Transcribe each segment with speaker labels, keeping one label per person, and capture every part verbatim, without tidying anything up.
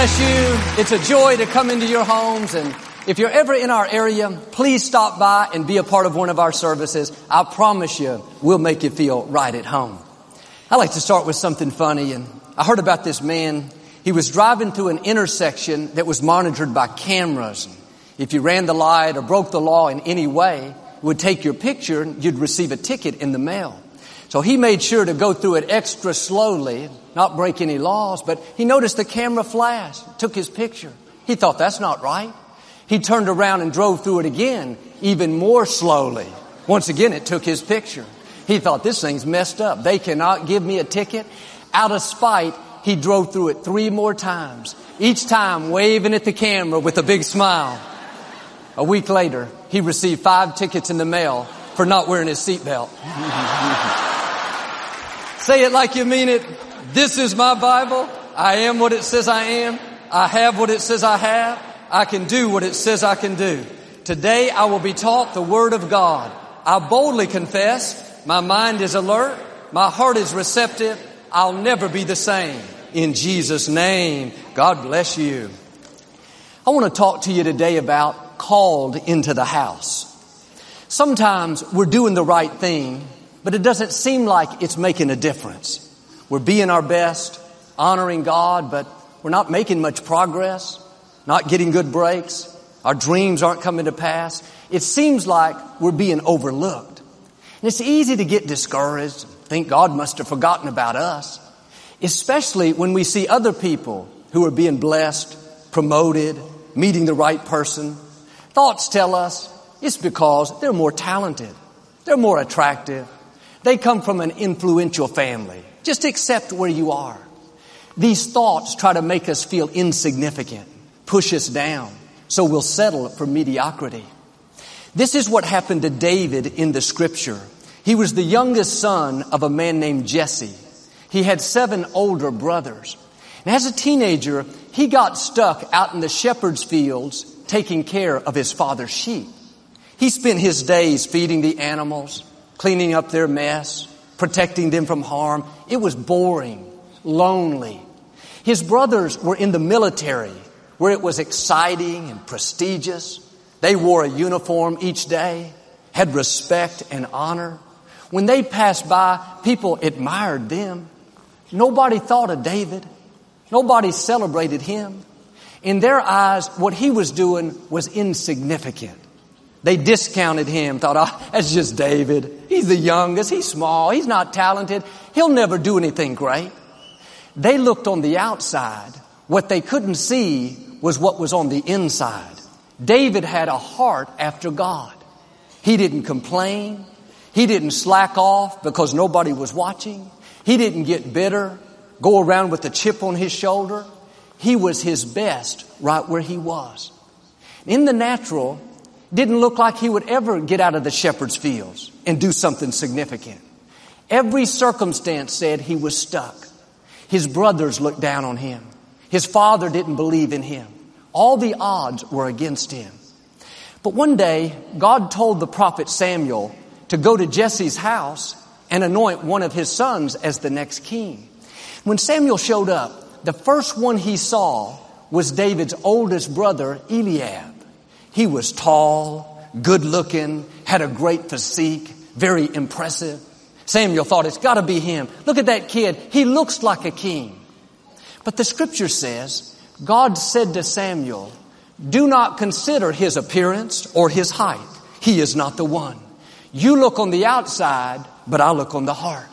Speaker 1: bless you. It's a joy to come into your homes, and if you're ever in our area, please stop by and be a part of one of our services. I promise you, we'll make you feel right at home. I like to start with something funny, and I heard about this man. He was driving through an intersection that was monitored by cameras. If you ran the light or broke the law in any way, it would take your picture and you'd receive a ticket in the mail. So he made sure to go through it extra slowly, not break any laws, but he noticed the camera flash, took his picture. He thought, that's not right. He turned around and drove through it again, even more slowly. Once again, it took his picture. He thought, this thing's messed up. They cannot give me a ticket. Out of spite, he drove through it three more times, each time waving at the camera with a big smile. A week later, he received five tickets in the mail for not wearing his seatbelt. Say it like you mean it. This is my Bible. I am what it says I am. I have what it says I have. I can do what it says I can do. Today I will be taught the Word of God. I boldly confess, my mind is alert, my heart is receptive. I'll never be the same. In Jesus' name, God bless you. I want to talk to you today about called into the house. Sometimes we're doing the right thing, but it doesn't seem like it's making a difference. We're being our best, honoring God, but we're not making much progress, not getting good breaks. Our dreams aren't coming to pass. It seems like we're being overlooked. And it's easy to get discouraged, think God must have forgotten about us, especially when we see other people who are being blessed, promoted, meeting the right person. Thoughts tell us it's because they're more talented, they're more attractive, they come from an influential family. Just accept where you are. These thoughts try to make us feel insignificant, push us down, so we'll settle for mediocrity. This is what happened to David in the scripture. He was the youngest son of a man named Jesse. He had seven older brothers. And as a teenager, he got stuck out in the shepherd's fields taking care of his father's sheep. He spent his days feeding the animals, cleaning up their mess, protecting them from harm. It was boring, lonely. His brothers were in the military, where it was exciting and prestigious. They wore a uniform each day, had respect and honor. When they passed by, people admired them. Nobody thought of David. Nobody celebrated him. In their eyes, what he was doing was insignificant. They discounted him, thought, oh, that's just David. He's the youngest. He's small. He's not talented. He'll never do anything great. They looked on the outside. What they couldn't see was what was on the inside. David had a heart after God. He didn't complain. He didn't slack off because nobody was watching. He didn't get bitter, go around with a chip on his shoulder. He was his best right where he was. In the natural, didn't look like he would ever get out of the shepherd's fields and do something significant. Every circumstance said he was stuck. His brothers looked down on him. His father didn't believe in him. All the odds were against him. But one day, God told the prophet Samuel to go to Jesse's house and anoint one of his sons as the next king. When Samuel showed up, the first one he saw was David's oldest brother, Eliab. He was tall, good-looking, had a great physique, very impressive. Samuel thought, it's got to be him. Look at that kid. He looks like a king. But the scripture says, God said to Samuel, do not consider his appearance or his height. He is not the one. You look on the outside, but I look on the heart.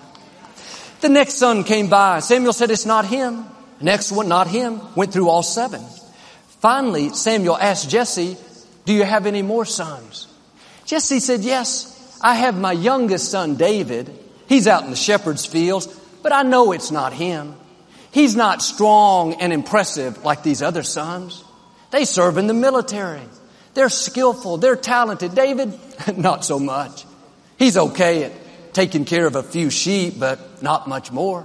Speaker 1: The next son came by. Samuel said, it's not him. Next one, not him. Went through all seven. Finally, Samuel asked Jesse, do you have any more sons? Jesse said, yes, I have my youngest son, David. He's out in the shepherd's fields, but I know it's not him. He's not strong and impressive like these other sons. They serve in the military. They're skillful. They're talented. David, not so much. He's okay at taking care of a few sheep, but not much more.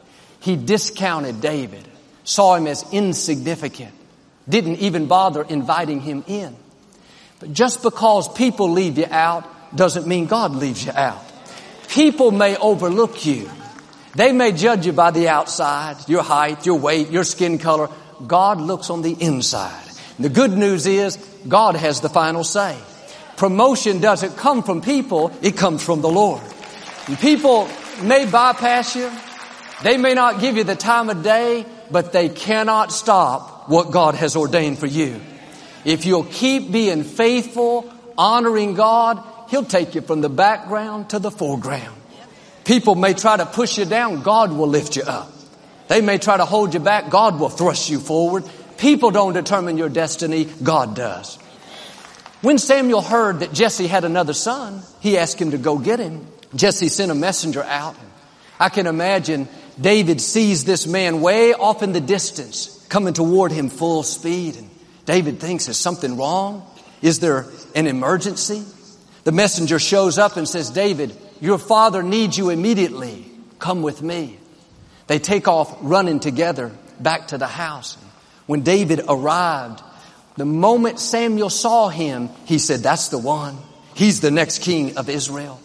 Speaker 1: He discounted David, saw him as insignificant, didn't even bother inviting him in. But just because people leave you out doesn't mean God leaves you out. People may overlook you. They may judge you by the outside, your height, your weight, your skin color. God looks on the inside. The good news is God has the final say. Promotion doesn't come from people, it comes from the Lord. And people may bypass you. They may not give you the time of day, but they cannot stop what God has ordained for you. If you'll keep being faithful, honoring God, He'll take you from the background to the foreground. People may try to push you down, God will lift you up. They may try to hold you back, God will thrust you forward. People don't determine your destiny, God does. When Samuel heard that Jesse had another son, he asked him to go get him. Jesse sent a messenger out. I can imagine David sees this man way off in the distance, coming toward him full speed. And David thinks, is something wrong? Is there an emergency? The messenger shows up and says, David, your father needs you immediately. Come with me. They take off running together back to the house. When David arrived, the moment Samuel saw him, he said, that's the one. He's the next king of Israel.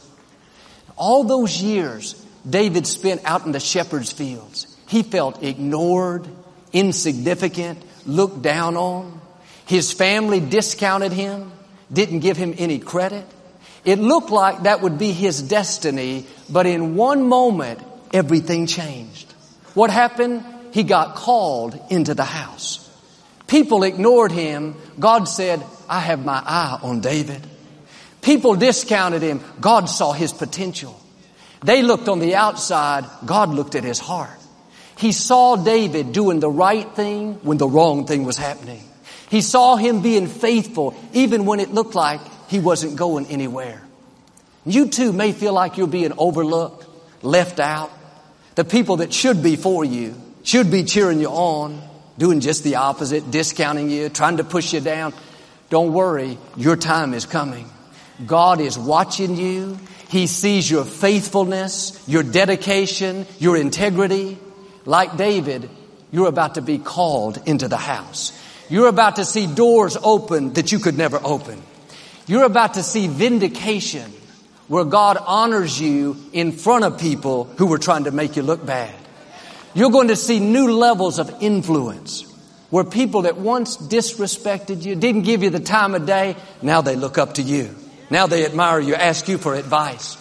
Speaker 1: All those years David spent out in the shepherd's fields, he felt ignored, insignificant, looked down on. His family discounted him, didn't give him any credit. It looked like that would be his destiny, but in one moment, everything changed. What happened? He got called into the house. People ignored him. God said, I have my eye on David. People discounted him. God saw his potential. They looked on the outside. God looked at his heart. He saw David doing the right thing when the wrong thing was happening. He saw him being faithful even when it looked like he wasn't going anywhere. You too may feel like you're being overlooked, left out. The people that should be for you, should be cheering you on, doing just the opposite, discounting you, trying to push you down. Don't worry, your time is coming. God is watching you. He sees your faithfulness, your dedication, your integrity. Like David, you're about to be called into the house. You're about to see doors open that you could never open. You're about to see vindication where God honors you in front of people who were trying to make you look bad. You're going to see new levels of influence where people that once disrespected you, didn't give you the time of day, now they look up to you. Now they admire you, ask you for advice.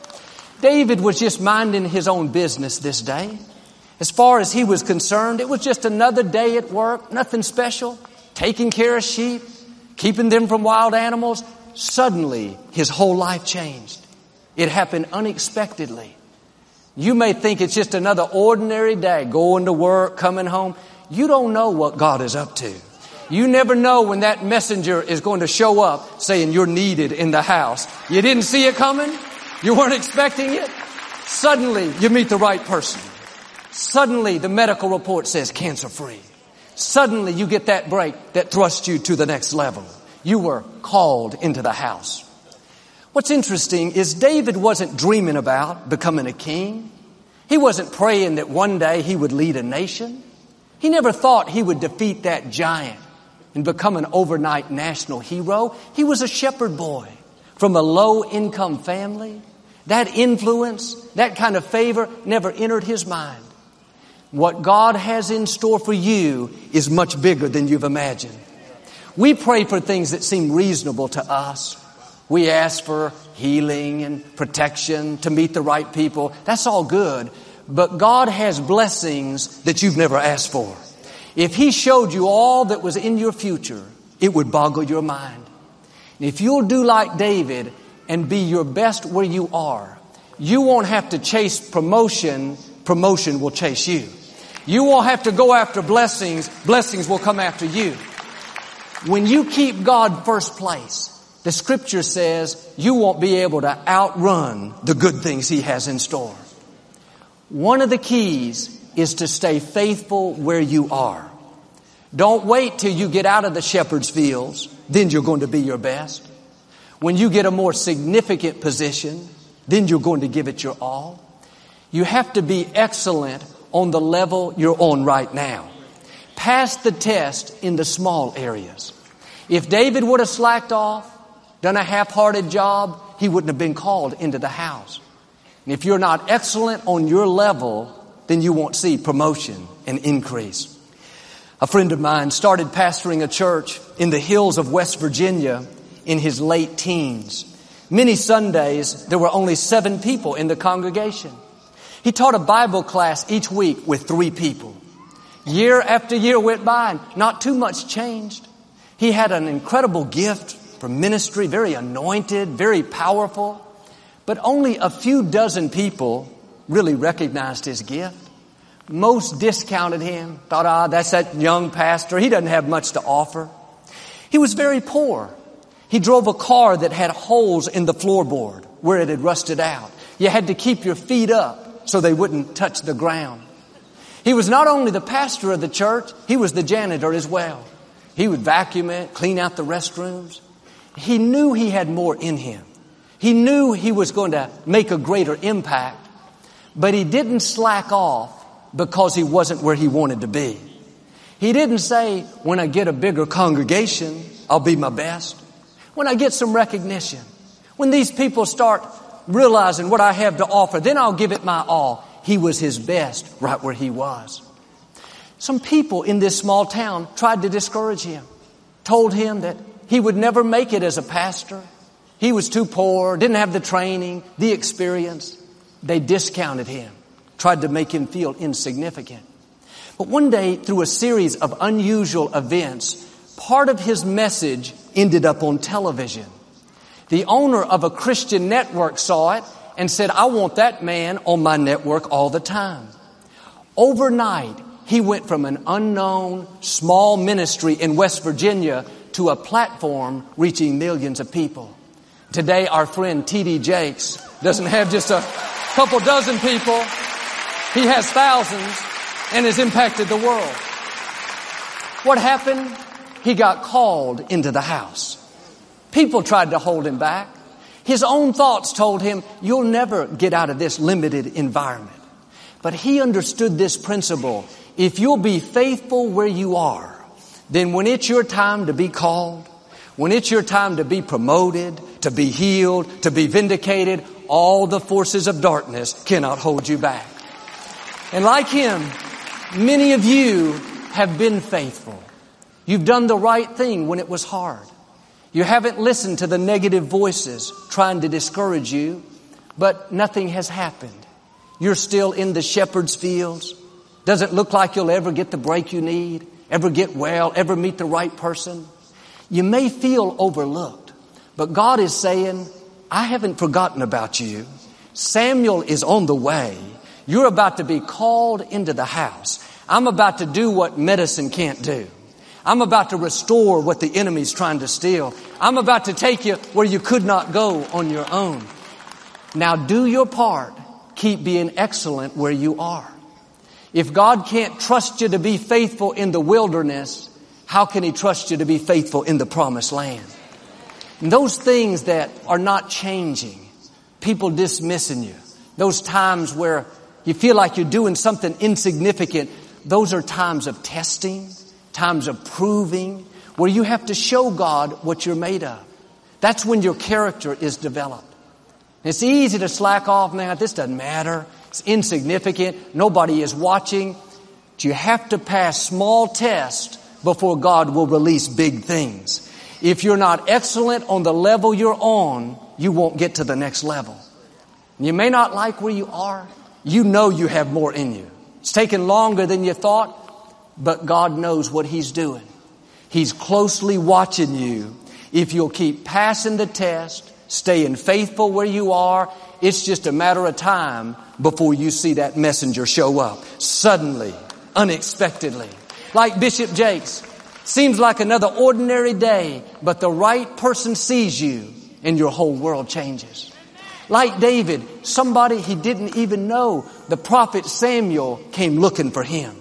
Speaker 1: David was just minding his own business this day. As far as he was concerned, it was just another day at work, nothing special, taking care of sheep, keeping them from wild animals. Suddenly, his whole life changed. It happened unexpectedly. You may think it's just another ordinary day, going to work, coming home. You don't know what God is up to. You never know when that messenger is going to show up saying you're needed in the house. You didn't see it coming. You weren't expecting it. Suddenly, you meet the right person. Suddenly, the medical report says cancer-free. Suddenly, you get that break that thrusts you to the next level. You were called into the house. What's interesting is David wasn't dreaming about becoming a king. He wasn't praying that one day he would lead a nation. He never thought he would defeat that giant and become an overnight national hero. He was a shepherd boy from a low-income family. That influence, that kind of favor never entered his mind. What God has in store for you is much bigger than you've imagined. We pray for things that seem reasonable to us. We ask for healing and protection to meet the right people. That's all good. But God has blessings that you've never asked for. If He showed you all that was in your future, it would boggle your mind. And if you'll do like David and be your best where you are, you won't have to chase promotion. Promotion will chase you. You won't have to go after blessings. Blessings will come after you. When you keep God first place, the scripture says you won't be able to outrun the good things He has in store. One of the keys is to stay faithful where you are. Don't wait till you get out of the shepherd's fields, then you're going to be your best. When you get a more significant position, then you're going to give it your all. You have to be excellent on the level you're on right now. Pass the test in the small areas. If David would have slacked off, done a half-hearted job, he wouldn't have been called into the house. And if you're not excellent on your level, then you won't see promotion and increase. A friend of mine started pastoring a church in the hills of West Virginia in his late teens. Many Sundays, there were only seven people in the congregation. He taught a Bible class each week with three people. Year after year went by and not too much changed. He had an incredible gift for ministry, very anointed, very powerful. But only a few dozen people really recognized his gift. Most discounted him, thought, ah, that's that young pastor. He doesn't have much to offer. He was very poor. He drove a car that had holes in the floorboard where it had rusted out. You had to keep your feet up so they wouldn't touch the ground. He was not only the pastor of the church, he was the janitor as well. He would vacuum it, clean out the restrooms. He knew he had more in him. He knew he was going to make a greater impact, but he didn't slack off because he wasn't where he wanted to be. He didn't say, when I get a bigger congregation, I'll be my best. When I get some recognition, when these people start realizing what I have to offer, then I'll give it my all. He was his best right where he was. Some people in this small town tried to discourage him, told him that he would never make it as a pastor. He was too poor, didn't have the training, the experience. They discounted him, tried to make him feel insignificant. But one day, through a series of unusual events, part of his message ended up on television. The owner of a Christian network saw it and said, I want that man on my network all the time. Overnight, he went from an unknown small ministry in West Virginia to a platform reaching millions of people. Today, our friend T D Jakes doesn't have just a couple dozen people. He has thousands and has impacted the world. What happened? He got called into the house. People tried to hold him back. His own thoughts told him, you'll never get out of this limited environment. But he understood this principle. If you'll be faithful where you are, then when it's your time to be called, when it's your time to be promoted, to be healed, to be vindicated, all the forces of darkness cannot hold you back. And like him, many of you have been faithful. You've done the right thing when it was hard. You haven't listened to the negative voices trying to discourage you, but nothing has happened. You're still in the shepherd's fields. Doesn't look like you'll ever get the break you need, ever get well, ever meet the right person. You may feel overlooked, but God is saying, I haven't forgotten about you. Samuel is on the way. You're about to be called into the house. I'm about to do what medicine can't do. I'm about to restore what the enemy's trying to steal. I'm about to take you where you could not go on your own. Now do your part. Keep being excellent where you are. If God can't trust you to be faithful in the wilderness, how can He trust you to be faithful in the promised land? And those things that are not changing, people dismissing you, those times where you feel like you're doing something insignificant, those are times of testing, times of proving, where you have to show God what you're made of. That's when your character is developed. It's easy to slack off, man, this doesn't matter. It's insignificant. Nobody is watching. But you have to pass small tests before God will release big things. If you're not excellent on the level you're on, you won't get to the next level. You may not like where you are. You know you have more in you. It's taken longer than you thought, but God knows what He's doing. He's closely watching you. If you'll keep passing the test, staying faithful where you are, it's just a matter of time before you see that messenger show up. Suddenly, unexpectedly. Like Bishop Jakes. Seems like another ordinary day, but the right person sees you and your whole world changes. Like David, somebody he didn't even know, the prophet Samuel came looking for him.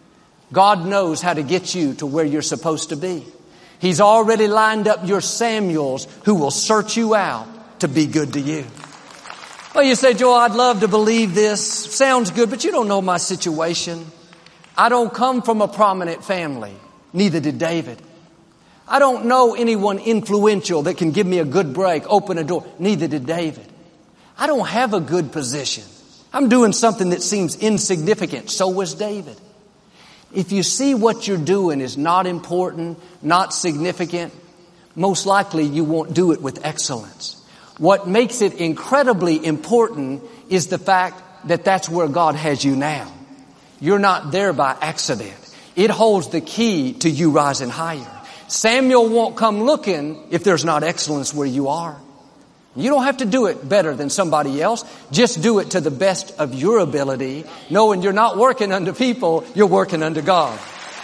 Speaker 1: God knows how to get you to where you're supposed to be. He's already lined up your Samuels who will search you out to be good to you. Well, you say, Joel, I'd love to believe this. Sounds good, but you don't know my situation. I don't come from a prominent family. Neither did David. I don't know anyone influential that can give me a good break, open a door. Neither did David. I don't have a good position. I'm doing something that seems insignificant. So was David. If you see what you're doing is not important, not significant, most likely you won't do it with excellence. What makes it incredibly important is the fact that that's where God has you now. You're not there by accident. It holds the key to you rising higher. Samuel won't come looking if there's not excellence where you are. You don't have to do it better than somebody else. Just do it to the best of your ability, knowing you're not working under people, you're working under God.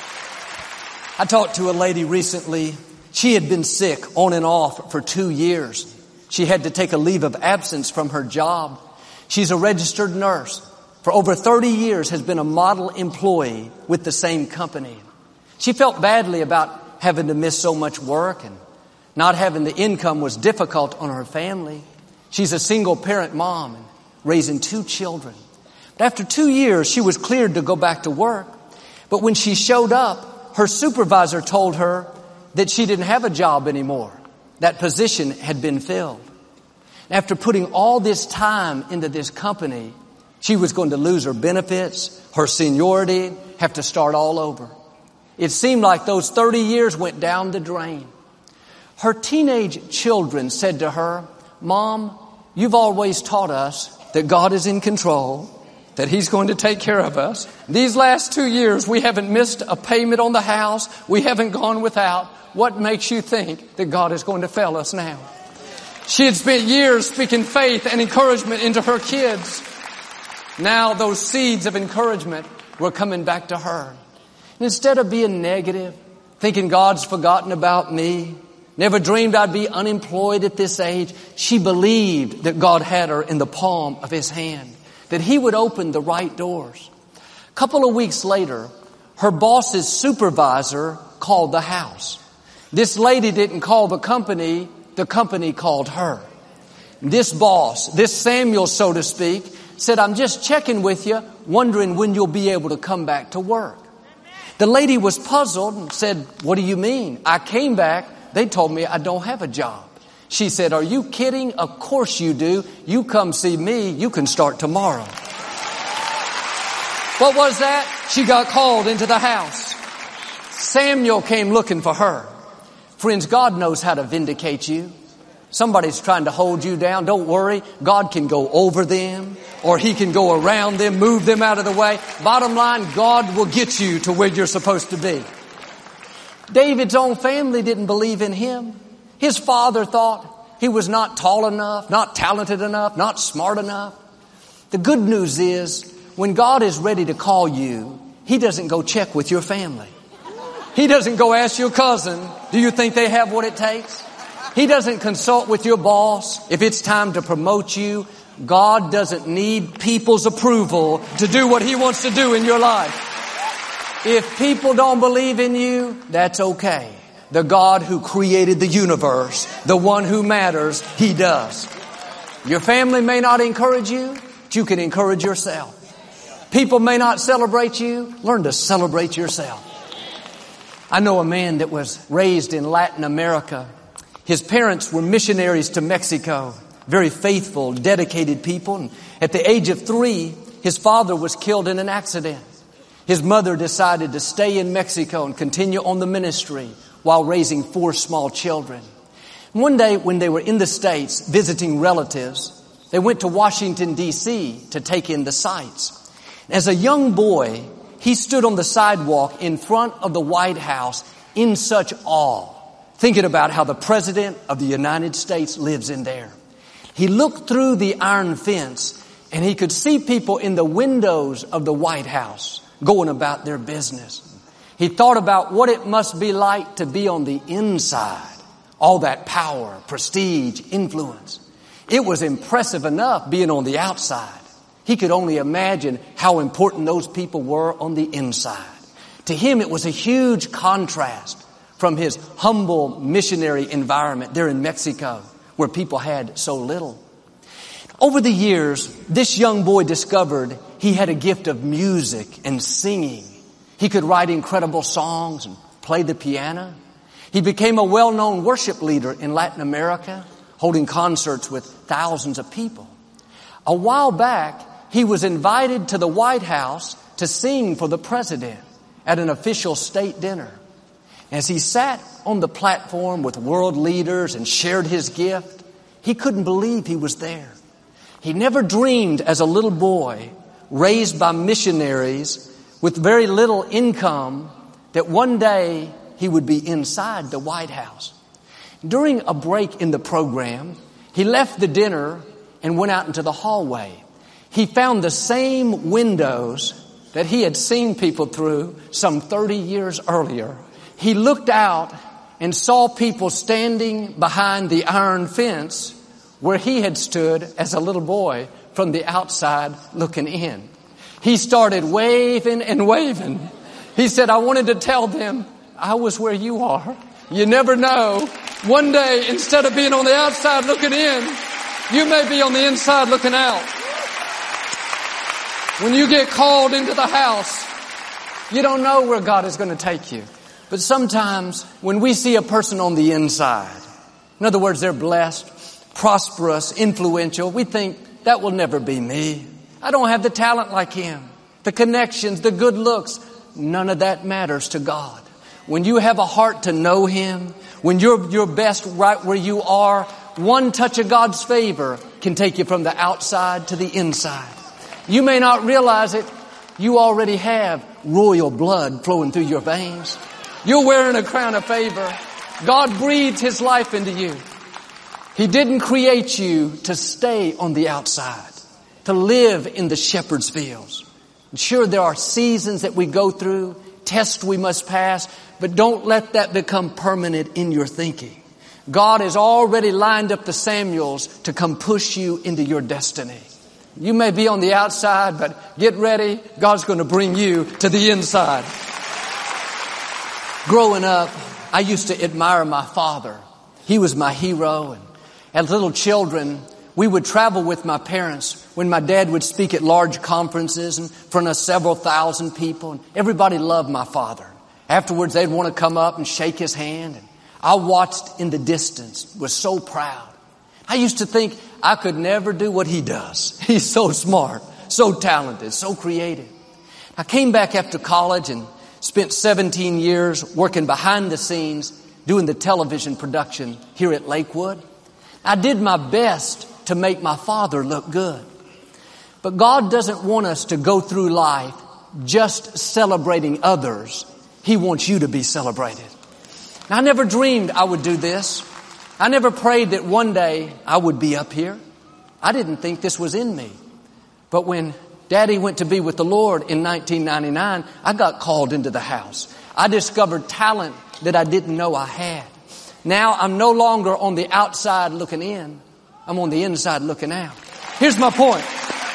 Speaker 1: I talked to a lady recently. She had been sick on and off for two years. She had to take a leave of absence from her job. She's a registered nurse. For over thirty years has been a model employee with the same company. She felt badly about having to miss so much work, and not having the income was difficult on her family. She's a single parent mom and raising two children. But after two years, she was cleared to go back to work. But when she showed up, her supervisor told her that she didn't have a job anymore. That position had been filled. After putting all this time into this company, she was going to lose her benefits, her seniority, have to start all over. It seemed like those thirty years went down the drain. Her teenage children said to her, "Mom, you've always taught us that God is in control, that He's going to take care of us. These last two years, we haven't missed a payment on the house. We haven't gone without. What makes you think that God is going to fail us now?" She had spent years speaking faith and encouragement into her kids. Now those seeds of encouragement were coming back to her. And instead of being negative, thinking God's forgotten about me, never dreamed I'd be unemployed at this age, she believed that God had her in the palm of His hand, that He would open the right doors. A couple of weeks later, her boss's supervisor called the house. This lady didn't call the company, the company called her. This boss, this Samuel, so to speak, said, "I'm just checking with you, wondering when you'll be able to come back to work." The lady was puzzled and said, "What do you mean? I came back. They told me I don't have a job." She said, "Are you kidding? Of course you do. You come see me. You can start tomorrow." What was that? She got called into the house. Samuel came looking for her. Friends, God knows how to vindicate you. Somebody's trying to hold you down. Don't worry. God can go over them, or He can go around them, move them out of the way. Bottom line, God will get you to where you're supposed to be. David's own family didn't believe in him. His father thought he was not tall enough, not talented enough, not smart enough. The good news is, when God is ready to call you, He doesn't go check with your family. He doesn't go ask your cousin, "Do you think they have what it takes?" He doesn't consult with your boss if it's time to promote you. God doesn't need people's approval to do what He wants to do in your life. If people don't believe in you, that's okay. The God who created the universe, the one who matters, He does. Your family may not encourage you, but you can encourage yourself. People may not celebrate you, learn to celebrate yourself. I know a man that was raised in Latin America. His parents were missionaries to Mexico, very faithful, dedicated people. And at the age of three, his father was killed in an accident. His mother decided to stay in Mexico and continue on the ministry while raising four small children. One day when they were in the States visiting relatives, they went to Washington, D C to take in the sights. As a young boy, he stood on the sidewalk in front of the White House in such awe, thinking about how the President of the United States lives in there. He looked through the iron fence and he could see people in the windows of the White House going about their business. He thought about what it must be like to be on the inside. All that power, prestige, influence. It was impressive enough being on the outside. He could only imagine how important those people were on the inside. To him, it was a huge contrast from his humble missionary environment there in Mexico, where people had so little. Over the years, this young boy discovered he had a gift of music and singing. He could write incredible songs and play the piano. He became a well-known worship leader in Latin America, holding concerts with thousands of people. A while back, he was invited to the White House to sing for the president. at an official state dinner. As he sat on the platform with world leaders and shared his gift, he couldn't believe he was there. He never dreamed as a little boy, raised by missionaries with very little income, that one day he would be inside the White House. During a break in the program, he left the dinner and went out into the hallway. He found the same windows that he had seen people through some thirty years earlier. He looked out and saw people standing behind the iron fence where he had stood as a little boy from the outside looking in. He started waving and waving. He said, I wanted to tell them I was where you are. You never know. One day, instead of being on the outside looking in, you may be on the inside looking out. When you get called into the house, you don't know where God is going to take you. But sometimes when we see a person on the inside, in other words, they're blessed, prosperous, influential, we think that will never be me. I don't have the talent like him. The connections, the good looks, none of that matters to God. When you have a heart to know him, when you're your best right where you are, one touch of God's favor can take you from the outside to the inside. You may not realize it. You already have royal blood flowing through your veins. You're wearing a crown of favor. God breathed his life into you. He didn't create you to stay on the outside, to live in the shepherd's fields. Sure, there are seasons that we go through, tests we must pass, but don't let that become permanent in your thinking. God has already lined up the Samuels to come push you into your destiny. You may be on the outside, but get ready. God's going to bring you to the inside. Growing up, I used to admire my father. He was my hero. And as little children, we would travel with my parents when my dad would speak at large conferences in front of several thousand people. And everybody loved my father. Afterwards, they'd want to come up and shake his hand. And I watched in the distance, was so proud. I used to think I could never do what he does. He's so smart, so talented, so creative. I came back after college and spent seventeen years working behind the scenes doing the television production here at Lakewood. I did my best to make my father look good. But God doesn't want us to go through life just celebrating others. He wants you to be celebrated. Now, I never dreamed I would do this. I never prayed that one day I would be up here. I didn't think this was in me. But when Daddy went to be with the Lord in nineteen ninety-nine, I got called into the house. I discovered talent that I didn't know I had. Now I'm no longer on the outside looking in. I'm on the inside looking out. Here's my point.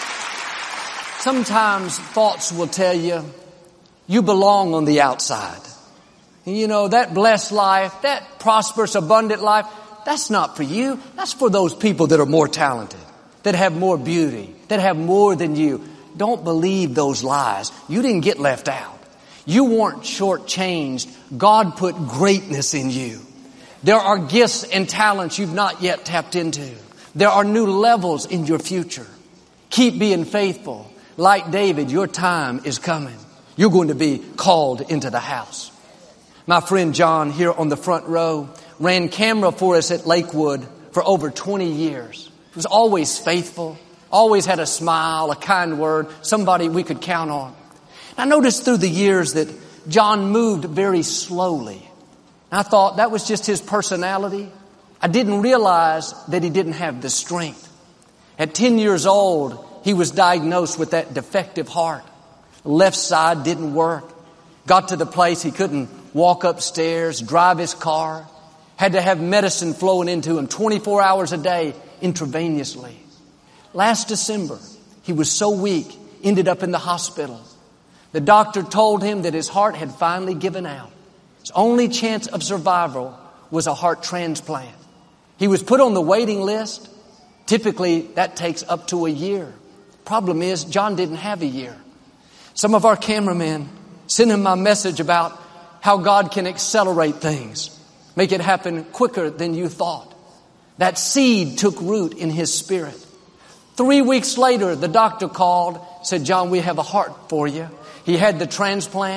Speaker 1: Sometimes thoughts will tell you, you belong on the outside. You know, that blessed life, that prosperous, abundant life, that's not for you. That's for those people that are more talented, that have more beauty, that have more than you. Don't believe those lies. You didn't get left out. You weren't shortchanged. God put greatness in you. There are gifts and talents you've not yet tapped into. There are new levels in your future. Keep being faithful. Like David, your time is coming. You're going to be called into the house. My friend John here on the front row ran camera for us at Lakewood for over twenty years. He was always faithful, always had a smile, a kind word, somebody we could count on. I noticed through the years that John moved very slowly. I thought that was just his personality. I didn't realize that he didn't have the strength. At ten years old, he was diagnosed with that defective heart. Left side didn't work. Got to the place he couldn't walk upstairs, drive his car. Had to have medicine flowing into him twenty-four hours a day intravenously. Last December, he was so weak, ended up in the hospital. The doctor told him that his heart had finally given out. His only chance of survival was a heart transplant. He was put on the waiting list. Typically, that takes up to a year. Problem is, John didn't have a year. Some of our cameramen sent him my message about how God can accelerate things, make it happen quicker than you thought. That seed took root in his spirit. Three weeks later, the doctor called, said, John, we have a heart for you. He had the transplant.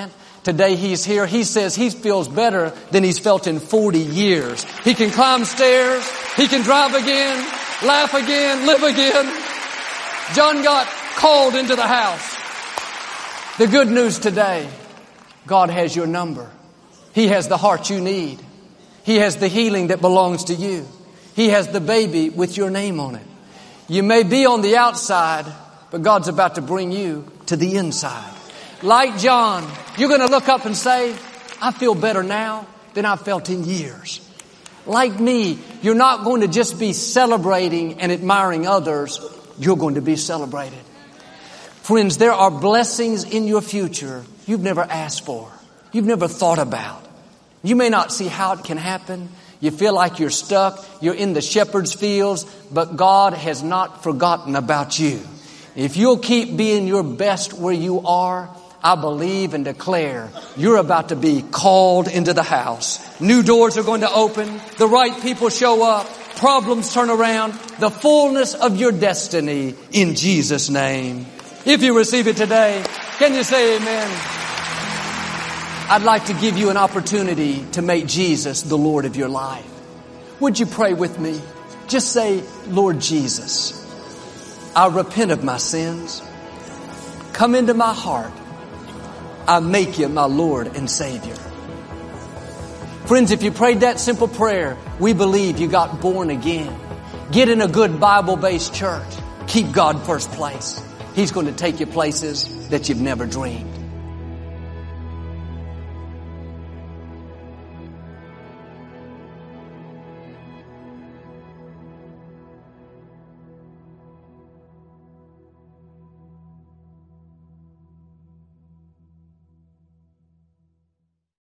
Speaker 1: Today he's here. He says he feels better than he's felt in forty years. He can climb stairs. He can drive again, laugh again, live again. John got called into the house. The good news today, God has your number. He has the heart you need. He has the healing that belongs to you. He has the baby with your name on it. You may be on the outside, but God's about to bring you to the inside. Like John, you're going to look up and say, I feel better now than I've felt in years. Like me, you're not going to just be celebrating and admiring others. You're going to be celebrated. Friends, there are blessings in your future you've never asked for. You've never thought about. You may not see how it can happen. You feel like you're stuck. You're in the shepherd's fields, but God has not forgotten about you. If you'll keep being your best where you are, I believe and declare you're about to be called into the house. New doors are going to open. The right people show up. Problems turn around. The fullness of your destiny in Jesus' name. If you receive it today, can you say amen? I'd like to give you an opportunity to make Jesus the Lord of your life. Would you pray with me? Just say, Lord Jesus, I repent of my sins. Come into my heart. I make you my Lord and Savior. Friends, if you prayed that simple prayer, we believe you got born again. Get in a good Bible-based church. Keep God first place. He's going to take you places that you've never dreamed.